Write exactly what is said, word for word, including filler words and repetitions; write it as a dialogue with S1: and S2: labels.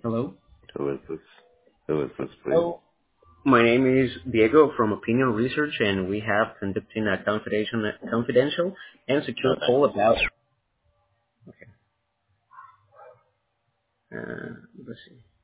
S1: Hello.
S2: Who is this? Who is this, please?
S1: Hello. My name is Diego from Opinion Research, and we have conducting a confidential, confidential and
S2: No,
S1: secure
S2: thanks.
S1: call about. Okay. Uh, let's see.